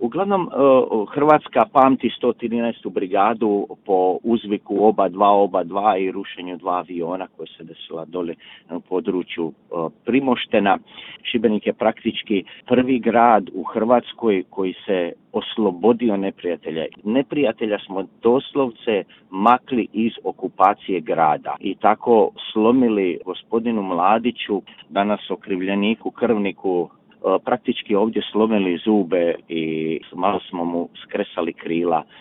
Uglavnom, Hrvatska pamti 113. brigadu po uzviku oba dva i rušenju 2 aviona koje se desila dole na području Primoštena. Šibenik je praktički prvi grad u Hrvatskoj koji se oslobodio neprijatelja. Neprijatelja smo doslovce makli iz okupacije grada i tako slomili gospodinu Mladiću, danas okrivljeniku, krvniku, praktički ovdje slomili zube i malo smo mu skresali krila.